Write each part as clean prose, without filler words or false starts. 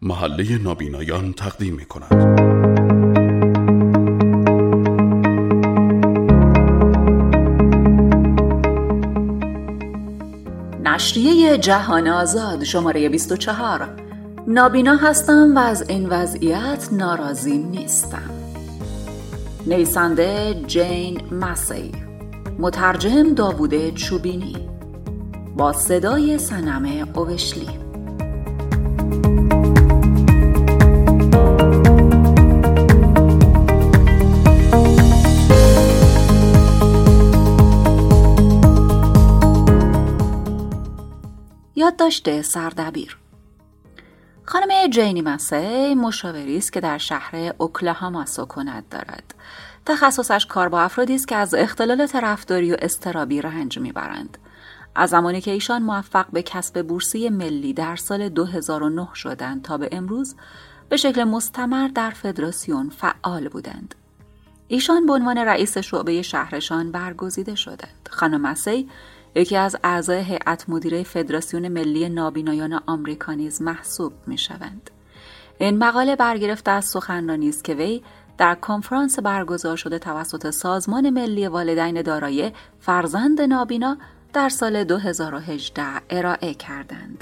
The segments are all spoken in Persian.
محله نابینایان تقدیم می‌کند. نشریه جهان آزاد شماره 24. نابینا هستم و از این وضعیت ناراضی نیستم. نویسنده جین مسی، مترجم داوود چوبینی، با صدای صنم اوشلی. یادداشت سردبیر. خانم جینی مسی مشاوری است که در شهر اوکلاهاما سکونت دارد. تخصصش کار با افرادی است که از اختلالات رفتاری و اضطرابی رنج میبرند. از زمانی که ایشان موفق به کسب بورسیه ملی در سال 2009 شدند تا به امروز به شکل مستمر در فدراسیون فعال بودند. ایشان به عنوان رئیس شعبه شهرشان برگزیده شدند. خانم مسی یکی از اعضای هیئت مدیره فدراسیون ملی نابینایان آمریکا نیز محسوب می‌شوند. این مقاله برگرفته از سخنرانی است که وی در کنفرانس برگزار شده توسط سازمان ملی والدین دارای فرزند نابینا در سال 2018 ارائه کردند.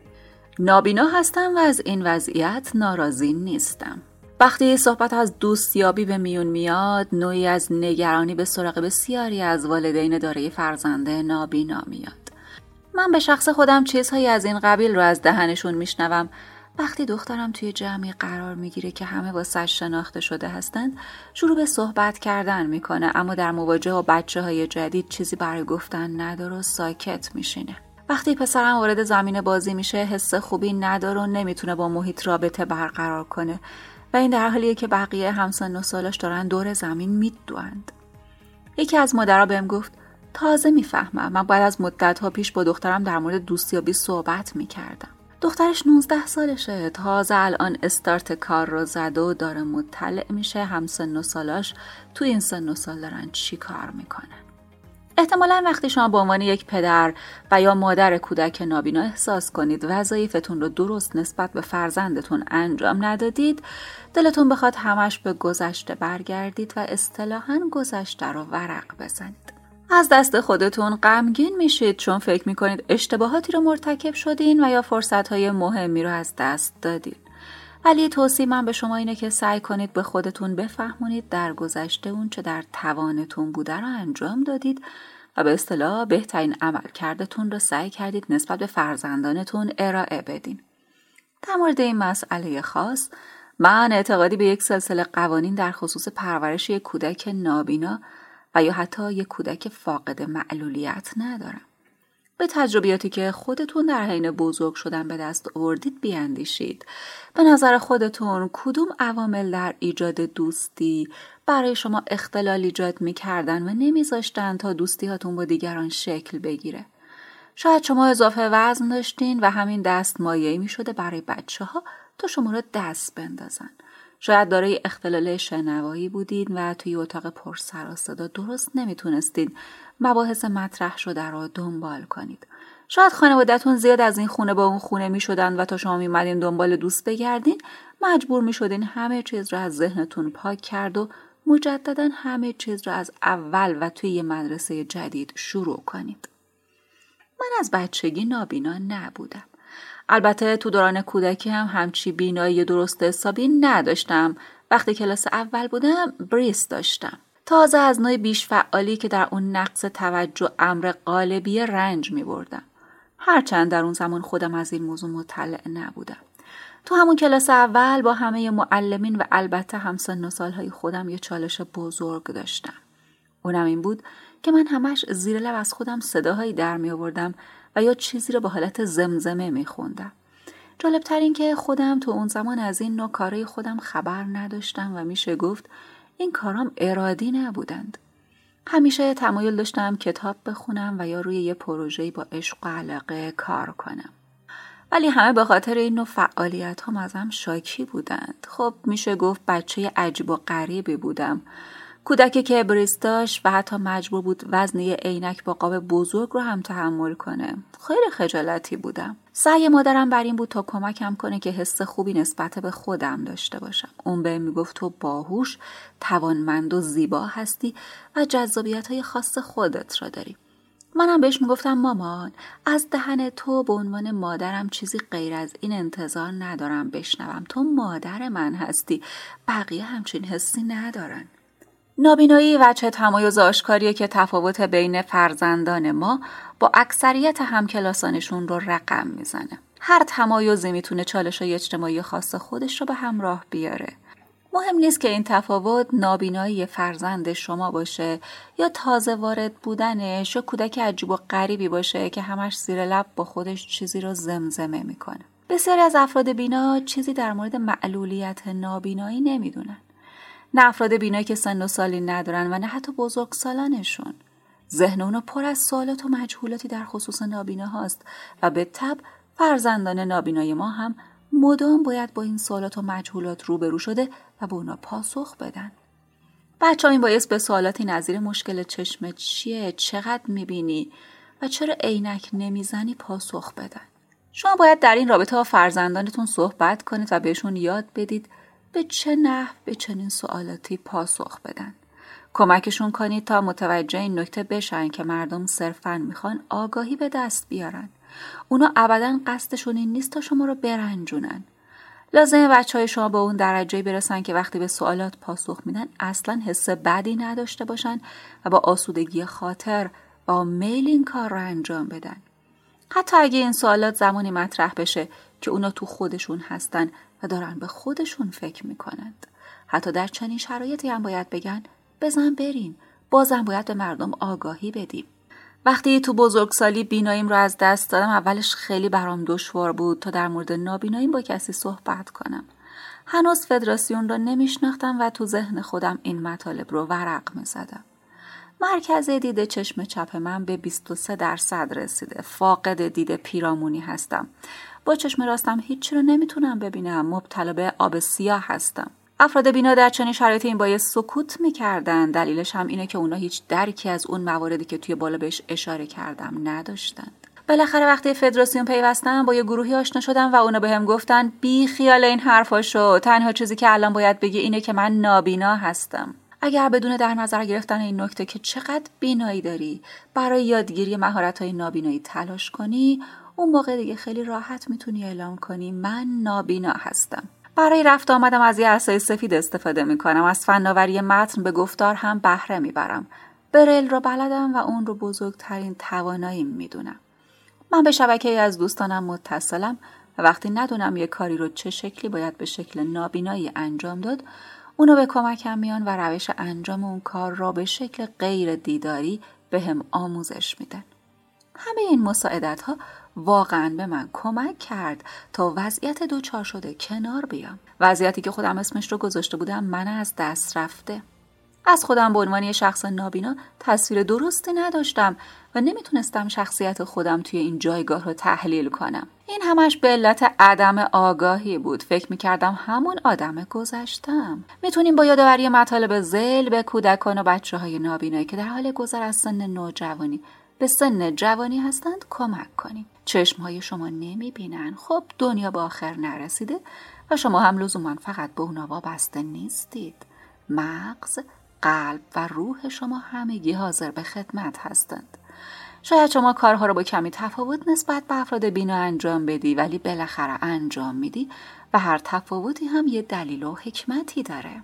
نابینا هستم و از این وضعیت ناراضی نیستم. وقتی صحبت از دوستیابی به میون میاد، نوعی از نگرانی به سراغ بسیاری از والدین دارای فرزند نابینا میاد. من به شخص خودم چیزهایی از این قبیل رو از دهنشون میشنوم. وقتی دخترم توی جمعی قرار میگیره که همه واسش شناخته شده هستند، شروع به صحبت کردن میکنه، اما در مواجهه با بچه‌های جدید چیزی برای گفتن نداره و ساکت میشینه. وقتی پسرم وارد زمین بازی میشه، حس خوبی نداره و نمیتونه با محیط رابطه برقرار کنه و این در حالیه که بقیه همسن و سالش دارن دور زمین میدوند. یکی از مادرها بهم گفت تازه میفهمم، من بعد از مدت‌ها پیش با دخترم در مورد دوستیابی صحبت میکردم. دخترش 19 سالشه، تازه الان استارت کار رو زده و داره مطلع میشه همسن و سالاش تو این سن و سال دارن چی کار میکنن. احتمالاً وقتی شما به عنوان یک پدر و یا مادر کودک نابینا احساس کنید وظایفتون رو درست نسبت به فرزندتون انجام ندادید، دلتون بخواد همش به گذشته برگردید و اصطلاحاً گذشته رو ورق بزنید. از دست خودتون غمگین میشید چون فکر میکنید اشتباهاتی رو مرتکب شدین و یا فرصتهای مهمی رو از دست دادین. ولی توصیه من به شما اینه که سعی کنید به خودتون بفهمونید در گذشته اون چه در توانتون بوده رو انجام دادید و به اصطلاح بهترین عملکردتون رو سعی کردید نسبت به فرزندانتون ارائه بدین. در مورد این مسئله خاص، من اعتقادی به یک سلسله قوانین در خصوص پرورش یک کودک نابینا و یا حتی یک کودک فاقد معلولیت ندارم. به تجربیاتی که خودتون در حین بزرگ شدن به دست آوردید بیاندیشید. به نظر خودتون کدوم عوامل در ایجاد دوستی برای شما اختلال ایجاد می‌کردن و نمی‌ذاشتن تا دوستی‌هاتون با دیگران شکل بگیره؟ شاید شما اضافه وزن داشتین و همین دست مایه‌ای می‌شده برای بچه‌ها تا شما رو دست بندازن. شاید دارای اختلال شنوایی بودین و توی اتاق پر سر و صدا درست نمیتونستین مباحث مطرح شده رو دنبال کنید. شاید خانواده‌تون زیاد از این خونه با اون خونه میشدن و تا شما میمدین دنبال دوست بگردین مجبور میشدین همه چیز رو از ذهنتون پاک کرد و مجددا همه چیز رو از اول و توی یه مدرسه جدید شروع کنید. من از بچگی نابینا نبودم. البته تو دوران کودکی هم همچی بینایی درست حسابی نداشتم. وقتی کلاس اول بودم بریس داشتم. تازه از نوع بیش فعالی که در اون نقص توجه امر قالبی رنج می بردم. هرچند در اون زمان خودم از این موضوع مطلع نبودم. تو همون کلاس اول با همه معلمین و البته همسن و سالهای خودم یه چالش بزرگ داشتم. اونم این بود که من همش زیر لب از خودم صداهایی در می آوردم و یا چیزی رو با حالت زمزمه می خوندم. جالبتر این که خودم تو اون زمان از این نوع کارهای خودم خبر نداشتم و میشه گفت این کارام ارادی نبودند. همیشه تمایل داشتم کتاب بخونم و یا روی یه پروژه‌ای با عشق و علاقه کار کنم. ولی همه به خاطر این نوع فعالیت هم ازم شاکی بودند. خب میشه گفت بچه عجیب و غریبی بودم. کودکی که ابریست داشت و حتی مجبور بود وزن یه عینک با قاب بزرگ رو هم تحمل کنه. خیلی خجالتی بودم. سعی مادرم بر این بود تا کمکم کنه که حس خوبی نسبت به خودم داشته باشم. اون بهم میگفت تو باهوش، توانمند و زیبا هستی و جذابیت‌های خاص خودت را داری. منم بهش میگفتم مامان، از دهن تو به عنوان مادرم چیزی غیر از این انتظار ندارم بشنوم. تو مادر من هستی، بقیه همچین حسی ندارن. نابینایی وجه تمایز آشکاریه که تفاوت بین فرزندان ما با اکثریت همکلاسانشون رو رقم میزنه. هر تمایزی میتونه چالش‌های اجتماعی خاص خودش رو به همراه بیاره. مهم نیست که این تفاوت نابینایی فرزند شما باشه یا تازه وارد بودنش یا کودک عجیب و غریبی باشه که همش زیر لب با خودش چیزی رو زمزمه میکنه. بسیاری از افراد بینا چیزی در مورد معلولیت نابینایی نمیدونن. نه افراد بینایی که سن و سالی ندارن و نه حتی بزرگسالانشون. ذهن اونا پر از سوالات و مجهولاتی در خصوص نابینا هاست و به تبع فرزندان نابینای ما هم مدام باید با این سوالات و مجهولات روبرو شده و به اونا پاسخ بدن. بچه‌ها این باعث به سوالاتی نظیر مشکل چشمت چیه، چقدر میبینی و چرا عینک نمیزنی پاسخ بدن. شما باید در این رابطه با فرزندانتون صحبت کنید و بهشون یاد بدید به چه نحو به چنین سوالاتی پاسخ بدن. کمکشون کنید تا متوجه این نکته بشن که مردم صرفاً میخوان آگاهی به دست بیارن. اونا ابداً قصدشون این نیست تا شما رو برنجونن. لازمه بچه‌های شما به اون درجه‌ای برسن که وقتی به سوالات پاسخ میدن اصلاً حس بدی نداشته باشن و با آسودگی خاطر با میل این کار رو انجام بدن. حتی اگه این سوالات زمانی مطرح بشه که اونا تو خودشون هستن و دارن به خودشون فکر میکنند. حتی در چنین شرایطی هم باید بگن بزن بریم، بازم باید به مردم آگاهی بدیم. وقتی تو بزرگسالی بیناییم رو از دست دادم اولش خیلی برام دشوار بود تا در مورد نابیناییم با کسی صحبت کنم. هنوز فدراسیون رو نمیشناختم و تو ذهن خودم این مطالب رو ورق میزدم. مرکز دید چشم چپ من به 23% رسیده. فاقد دید پیرامونی هستم. با چشم راستم هیچی رو نمیتونم ببینم. مبتلا به آب سیاه هستم. افراد بینا در چنین شرایطی این باید سکوت میکردن. دلیلش هم اینه که اونا هیچ درکی از اون مواردی که توی بالا بهش اشاره کردم نداشتند. بالاخره وقتی فدراسیون پیوستم با یه گروهی آشنا شدم و اونا بهم گفتن بی خیال این حرفاشو، تنها چیزی که الان باید بگی اینه که من نابینا هستم. اگر بدون در نظر گرفتن این نکته که چقدر بینایی داری برای یادگیری مهارت‌های نابینایی تلاش کنی، اون موقع دیگه خیلی راحت میتونی اعلام کنی من نابینا هستم. برای رفت آمدم از یه عصای سفید استفاده میکنم. از فناوری متن به گفتار هم بهره میبرم. بریل رو بلدم و اون رو بزرگترین تواناییم میدونم. من به شبکه‌ای از دوستانم متصلم و وقتی ندونم یه کاری رو چه شکلی باید به شکل نابینایی انجام داد، اونا به کمکم میان و روش انجام اون کار را به شکل غیر دیداری به هم آموزش میدن. همه این مساعدت‌ها واقعاً به من کمک کرد تا وضعیت دوچار شده کنار بیام. وضعیتی که خودم اسمش رو گذاشته بودم من از دست رفته. از خودم به عنوان یه شخص نابینا تصویر درستی نداشتم و نمیتونستم شخصیت خودم توی این جایگاه رو تحلیل کنم. این همش به علت عدم آگاهی بود. فکر میکردم همون آدم گذشتم. میتونیم با یادآوری مطالب ذیل به کودکان و بچه‌های نابینایی که در حال گذر از سن نوجوانی به سن جوانی هستند کمک کنیم. چشمهای شما نمیبینن. خب دنیا به آخر نرسیده و شما هم لزوما فقط به اونا وابسته نیستید. مغز، قلب و روح شما همگی حاضر به خدمت هستند. شاید شما کارها رو با کمی تفاوت نسبت به افراد بینا انجام بدی، ولی بالاخره انجام میدی و هر تفاوتی هم یه دلیل و حکمتی داره.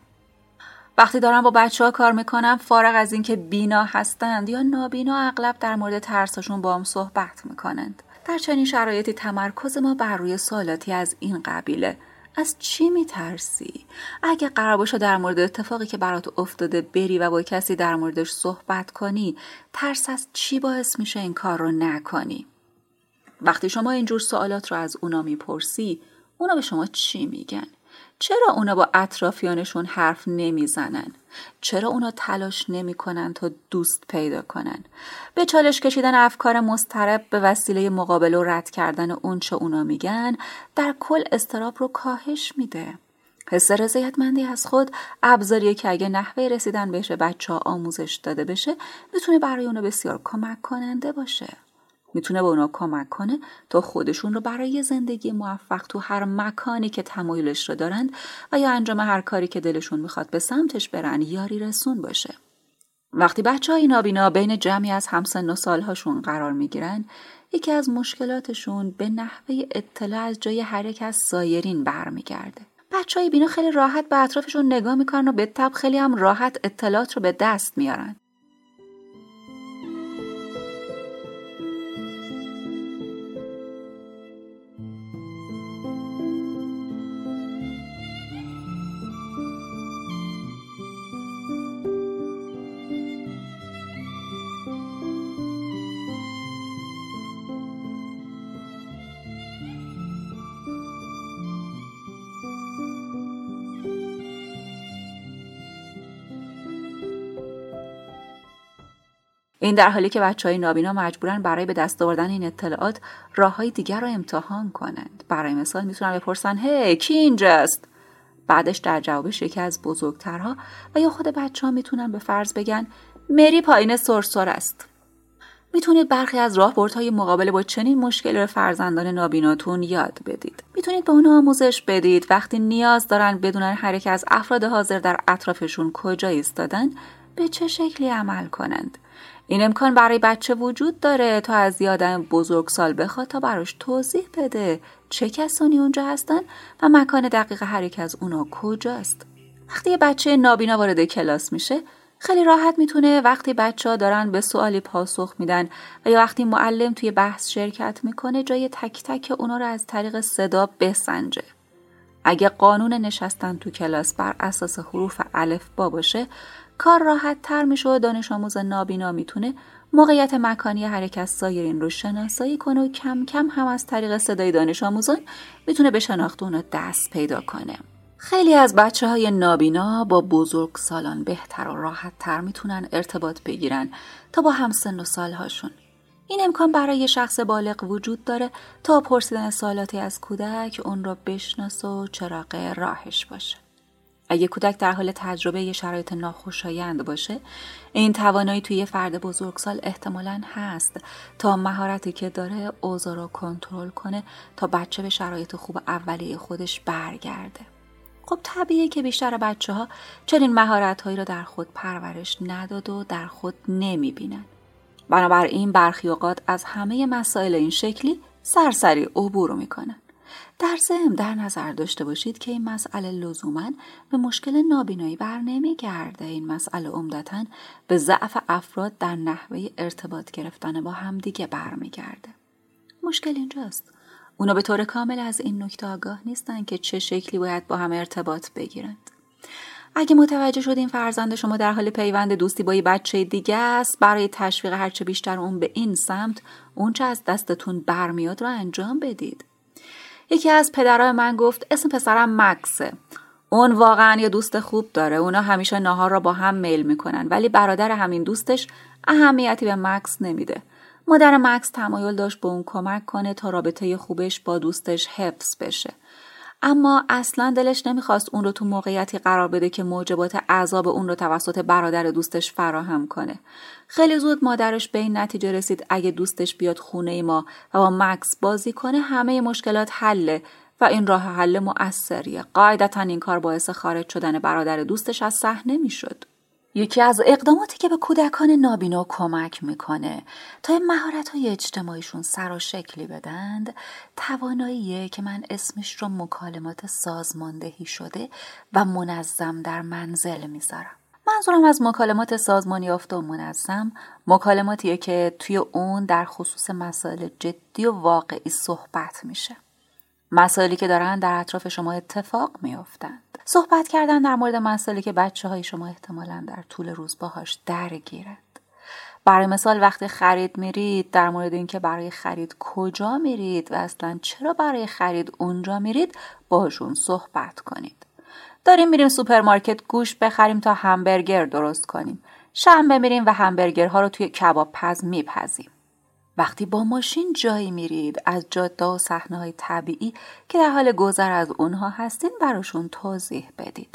وقتی دارم با بچه‌ها کار میکنم، فارغ از اینکه بینا هستند یا نابینا، اغلب در مورد ترسشون با هم صحبت میکنند. در چنین شرایطی تمرکز ما بر روی سوالاتی از این قبیله: از چی میترسی؟ اگه قرار باشه در مورد اتفاقی که برات افتاده بری و با کسی در موردش صحبت کنی، ترس از چی باعث میشه این کار رو نکنی؟ وقتی شما اینجور سوالات رو از اونا میپرسی، اونا به شما چی میگن؟ چرا اونا با اطرافیانشون حرف نمیزنن؟ چرا اونا تلاش نمیکنن تا دوست پیدا کنن؟ به چالش کشیدن افکار مضطرب به وسیله مقابله و رد کردن اون چه اونا میگن در کل اضطراب رو کاهش میده. حس رضایتمندی از خود ابزاریه که اگه نحوه رسیدن بهش بچه‌ها آموزش داده بشه میتونه برای اونا بسیار کمک کننده باشه. میتونه به اونا کمک کنه تا خودشون رو برای زندگی موفق تو هر مکانی که تمایلش رو دارند و یا انجام هر کاری که دلشون میخواد به سمتش برن یاری رسون باشه. وقتی بچه‌های نابینا بین جمعی از همسن و سالهاشون قرار میگیرن، یکی از مشکلاتشون به نحوه اطلاع از جای هر یک از سایرین برمیگرده. بچه‌های بینا خیلی راحت به اطرافشون نگاه میکنن و به طبع خیلی هم راحت اطلاعات رو به دست میارن. این در حالی که بچه‌های نابینا مجبورن برای به دست آوردن این اطلاعات راه‌های دیگر رو امتحان کنند. برای مثال میتونن بپرسن هی کی اینجاست؟ بعدش در جوابش یکی از بزرگترها و یا خود بچه‌ها میتونن به فرض بگن مری پایین سرسر است. میتونید برخی از راهبردهای مقابله با چنین مشکلی رو فرزندان نابیناتون یاد بدید. میتونید به اونها آموزش بدید وقتی نیاز دارن بدونن هر یک از افراد حاضر در اطرافشون کجا ایستادن به چه شکلی عمل کنند. این امکان برای بچه وجود داره تا از یه آدم بزرگسال بخواد تا براش توضیح بده چه کسانی اونجا هستن و مکان دقیق هر یک از اونا کجاست. وقتی یه بچه نابینا وارد کلاس میشه خیلی راحت میتونه وقتی بچه‌ها دارن به سوالی پاسخ میدن و یا وقتی معلم توی بحث شرکت میکنه جای تک تک اونا رو از طریق صدا بسنجه. اگه قانون نشستن تو کلاس بر اساس حروف الفبا باشه کار راحت تر میشه و دانش آموز نابینا میتونه موقعیت مکانی هر یک از سایرین رو شناسایی کنه و کم کم هم از طریق صدای دانش آموزان میتونه به شناخت اون دست پیدا کنه. خیلی از بچه‌های نابینا با بزرگ سالان بهتر و راحت تر میتونن ارتباط بگیرن تا با همسن و سالهاشون. این امکان برای شخص بالغ وجود داره تا پرسیدن سوالاتی از کودک اون رو بشناسه و چراغ راهش باشه. اگه کودک در حال تجربه یه شرایط ناخوشایند باشه، این توانایی توی یه فرد بزرگسال احتمالاً هست تا مهارتی که داره اوضاع رو کنترل کنه تا بچه به شرایط خوب اولیه خودش برگرده. خب طبیعیه که بیشتر بچه‌ها چنین مهارت‌هایی رو در خود پرورش نداد و در خود نمی‌بینن. بنابراین برخی اوقات از همه مسائل این شکلی سرسری عبور میکنن. در ضمن در نظر داشته باشید که این مسئله لزوماً به مشکل نابینایی بر نمیگرده. این مسئله عمدتاً به ضعف افراد در نحوه ارتباط گرفتن با همدیگه برمیگرده. مشکل اینجاست. اونا به طور کامل از این نکته آگاه نیستن که چه شکلی باید با هم ارتباط بگیرند. اگه متوجه شدین فرزند شما در حال پیوند دوستی با یه بچه دیگه است، برای تشویق هرچه بیشتر اون به این سمت اونچه از دستتون برمیاد رو انجام بدید. یکی از پدرای من گفت اسم پسرم مکسه. اون واقعا یه دوست خوب داره. اونا همیشه ناهار را با هم میل میکنن ولی برادر همین دوستش اهمیتی به مکس نمیده. مادر مکس تمایل داشت به اون کمک کنه تا رابطه خوبش با دوستش حفظ بشه. اما اصلا دلش نمیخواست اون رو تو موقعیتی قرار بده که موجبات عذاب اون رو توسط برادر دوستش فراهم کنه. خیلی زود مادرش به این نتیجه رسید اگه دوستش بیاد خونه ما و با مکس بازی کنه همه مشکلات حله و این راه حل مؤثریه. قاعدتا این کار باعث خارج شدن برادر دوستش از صحنه میشد. یکی از اقداماتی که به کودکان نابینا کمک میکنه تا این مهارت‌های اجتماعیشون سر و شکلی بدند، تواناییه که من اسمش رو مکالمات سازماندهی شده و منظم در منزل میذارم. منظورم از مکالمات سازمان یافته و منظم، مکالماتیه که توی اون در خصوص مسائل جدی و واقعی صحبت میشه. مسائلی که دارن در اطراف شما اتفاق میافتند. صحبت کردن در مورد مسائلی که بچه‌های شما احتمالاً در طول روز باهاش درگیرند. برای مثال وقتی خرید میرید در مورد اینکه برای خرید کجا میرید و اصلاً چرا برای خرید اونجا میرید باهاشون صحبت کنید. داریم میریم سوپرمارکت گوشت بخریم تا همبرگر درست کنیم. شنبه میریم و همبرگرها رو توی کباب پز میپزیم. وقتی با ماشین جایی میرید از جاده و صحنه‌های طبیعی که در حال گذر از اونها هستین براشون توضیح بدید.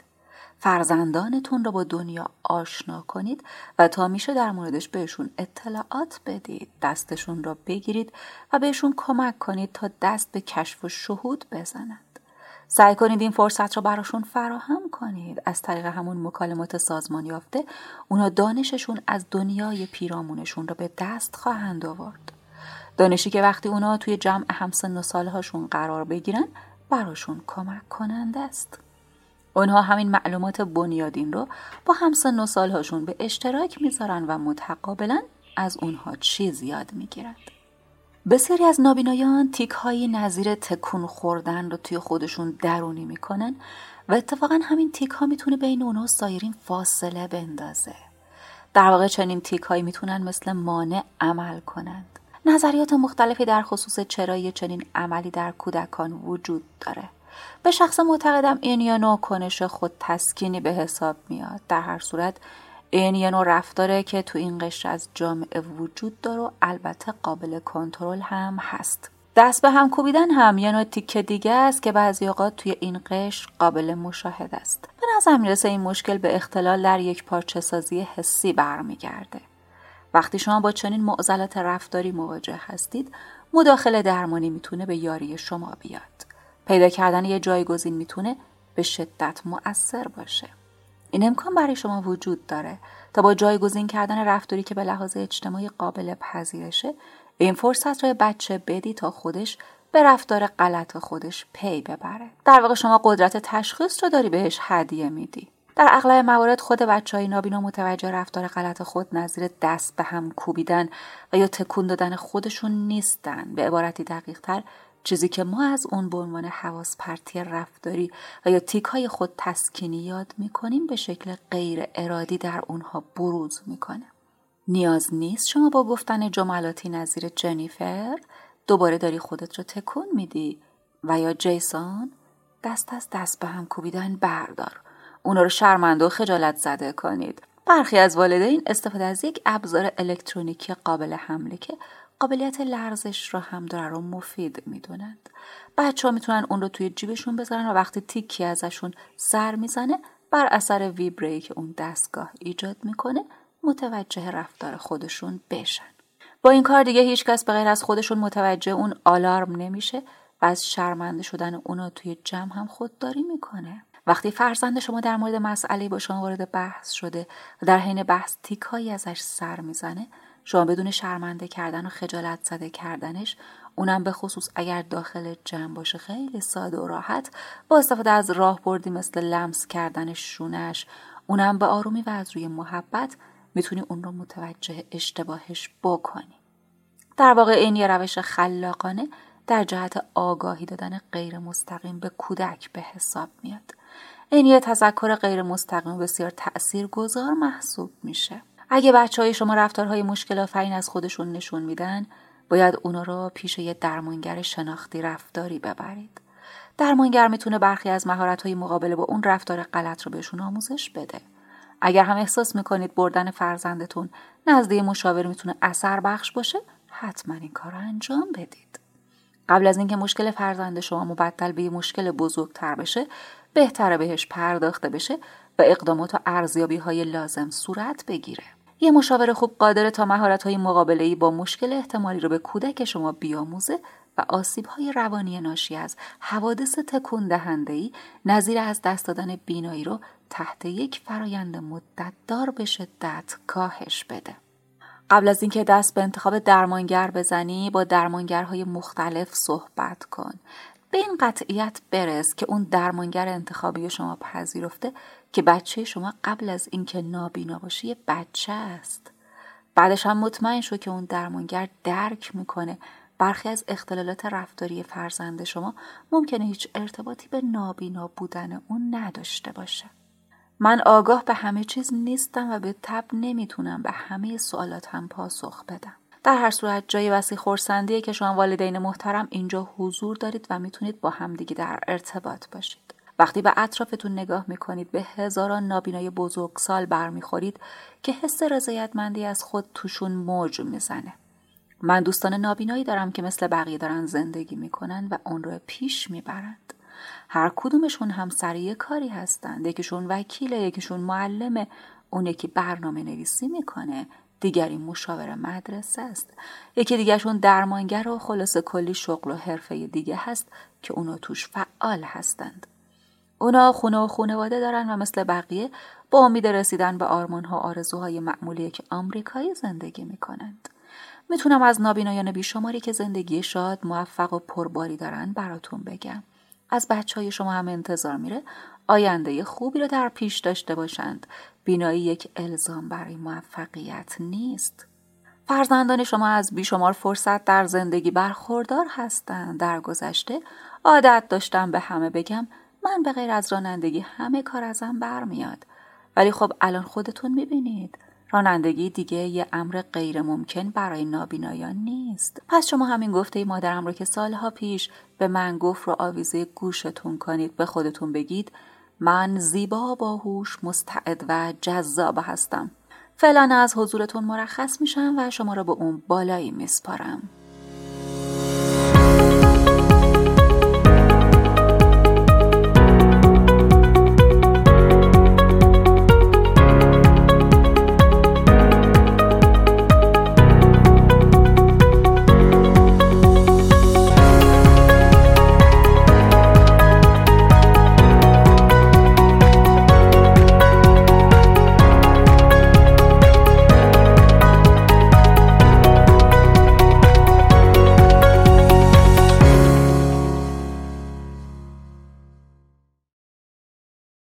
فرزندانتون رو با دنیا آشنا کنید و تا میشه در موردش بهشون اطلاعات بدید. دستشون رو بگیرید و بهشون کمک کنید تا دست به کشف و شهود بزنند. سعی کنید این فرصت رو براشون فراهم کنید. از طریق همون مکالمات سازمان یافته اونا دانششون از دنیای پیرامونشون رو به دست خواهند آورد. دانشی که وقتی اونا توی جمع همسن و سالهاشون قرار بگیرن براشون کمک کننده است. اونها همین معلومات بنیادین رو با همسن و سالهاشون به اشتراک میذارن و متقابلا از اونها چیز یاد میگیرند. بسیاری از نابینایان تیک‌های نظیر تکون خوردن رو توی خودشون درونی میکنن و اتفاقا همین تیک‌ها میتونه بین اونها و سایرین فاصله بندازه. در واقع چنین تیک‌هایی میتونن مثل مانع عمل کنند. نظریات مختلفی در خصوص چرایی چنین عملی در کودکان وجود داره. به شخص معتقدم این یه نوع کنش خود تسکینی به حساب میاد. در هر صورت این یه نوع رفتاره که تو این قشر از جامعه وجود داره و البته قابل کنترل هم هست. دست به هم کوبیدن هم یه نوع تیکه دیگه است که بعضی اوقات توی این قشر قابل مشاهده است. به نظر میرسه این مشکل به اختلال در یک پارچه سازی حسی برمیگرده. وقتی شما با چنین معضلات رفتاری مواجه هستید، مداخله درمانی میتونه به یاری شما بیاد. پیدا کردن یه جایگزین میتونه به شدت مؤثر باشه. این امکان برای شما وجود داره تا با جایگزین کردن رفتاری که به لحاظ اجتماعی قابل پذیرشه، این فرصت رو بچه بدی تا خودش به رفتار غلط خودش پی ببره. در واقع شما قدرت تشخیص رو داری بهش هدیه میدی. در اغلب موارد خود بچه‌های نابینا متوجه رفتار غلط خود نظیر دست به هم کوبیدن و یا تکون دادن خودشون نیستن. به عبارتی دقیق‌تر، چیزی که ما از اون به عنوان حواس پرتی رفتاری و یا تیک‌های خود تسکینی یاد می‌کنیم به شکل غیر ارادی در اونها بروز می‌کنه. نیاز نیست شما با گفتن جملاتی نظیر جنیفر دوباره داری خودت رو تکون میدی و یا جیسون دست از دست به هم کوبیدن بردار. اونا رو شرمنده و خجالت زده کنید. برخی از والدین استفاده از یک ابزار الکترونیکی قابل حمله که قابلیت لرزش رو هم داره رو مفید میدونند. بچه‌ها میتونن اون رو توی جیبشون بذارن و وقتی تیکی ازشون سر میزنه بر اثر ویبره‌ای که اون دستگاه ایجاد میکنه متوجه رفتار خودشون بشن. با این کار دیگه هیچ کس به غیر از خودشون متوجه اون آلارم نمیشه و از شرمنده شدن اونا توی جمع هم خودداری میکنه. وقتی فرزند شما در مورد مسئله‌ای با شما وارد بحث شده و در حین بحث تیکایی ازش سر میزنه، شما بدون شرمنده کردن و خجالت زده کردنش، اونم به خصوص اگر داخل جمع باشه خیلی ساده و راحت با استفاده از راهبردی مثل لمس کردن شونش، اونم به آرومی و از روی محبت میتونی اون رو متوجه اشتباهش بکنی. در واقع این یه روش خلاقانه در جهت آگاهی دادن غیر مستقیم به کودک به حساب میاد. این یه تذکر غیر مستقیم بسیار تأثیرگذار محسوب میشه. اگه بچه‌های شما رفتارهای مشکل آفرین از خودشون نشون میدن، باید اونا رو پیش یه درمانگر شناختی رفتاری ببرید. درمانگر میتونه برخی از مهارت‌های مقابله با اون رفتار غلط رو بهشون آموزش بده. اگر هم احساس میکنید بردن فرزندتون نزد یه مشاور میتونه اثر بخش باشه، حتما این کار رو انجام بدید. قبل از اینکه مشکل فرزند شما مبدل به یه مشکل بزرگتر بشه، بهتره بهش پرداخته بشه و اقدامات و ارزیابی‌های لازم صورت بگیره. یه مشاور خوب قادره تا مهارت‌های مقابله‌ای با مشکل احتمالی رو به کودک شما بیاموزه و آسیب‌های روانی ناشی از حوادث تکون دهنده‌ای نظیر از دست دادن بینایی رو تحت یک فرایند مدت‌دار به شدت کاهش بده. قبل از اینکه دست به انتخاب درمانگر بزنی، با درمانگرهای مختلف صحبت کن. به این قطعیت برس که اون درمانگر انتخابی شما پذیرفته که بچه شما قبل از اینکه نابینا باشه یه بچه است. بعدش هم مطمئن شو که اون درمانگر درک میکنه برخی از اختلالات رفتاری فرزند شما ممکنه هیچ ارتباطی به نابینا بودن اون نداشته باشه. من آگاه به همه چیز نیستم و به تب نمیتونم به همه سوالاتم پاسخ بدم. در هر صورت جای وسیع خرسندیه که شما والدین محترم اینجا حضور دارید و میتونید با همدیگه در ارتباط باشید. وقتی به اطرافتون نگاه میکنید به هزاران نابینای بزرگسال برمیخورید که حس رضایتمندی از خود توشون موج میزنه. من دوستان نابینایی دارم که مثل بقیه دارن زندگی میکنن و اون رو پیش میبرند. هر کدومشون هم سریع کاری هستند. یکیشون وکیله، یکیشون معلمه، اون یکی برنامه نویسی میکنه، دیگری مشاور مدرسه است، یکی دیگرشون درمانگر و خلاص کلی شغل و حرفه دیگه هست که اونا توش فعال هستند. اونا خونه و خانواده دارن و مثل بقیه با امید رسیدن به آرمان‌ها و آرزوهای معمولی یک آمریکایی زندگی میکنند. میتونم از نابینایان بیشماری که زندگی شاد، موفق و پرباری دارن براتون بگم. از بچهای شما هم انتظار میره آینده خوبی رو در پیش داشته باشند. بینایی یک الزام برای موفقیت نیست. فرزندان شما از بیشمار فرصت در زندگی برخوردار هستند. در گذشته عادت داشتم به همه بگم من به غیر از رانندگی همه کار ازم برمیاد. ولی خب الان خودتون میبینید رانندگی دیگه یه امر غیر ممکن برای نابینایان نیست. پس شما همین گفته مادرم رو که سالها پیش به من گفت رو آویزه گوشتون کنید، به خودتون بگید من زیبا، باهوش، مستعد و جذاب هستم. فعلا از حضورتون مرخص میشم و شما رو به اون بالایی میسپارم.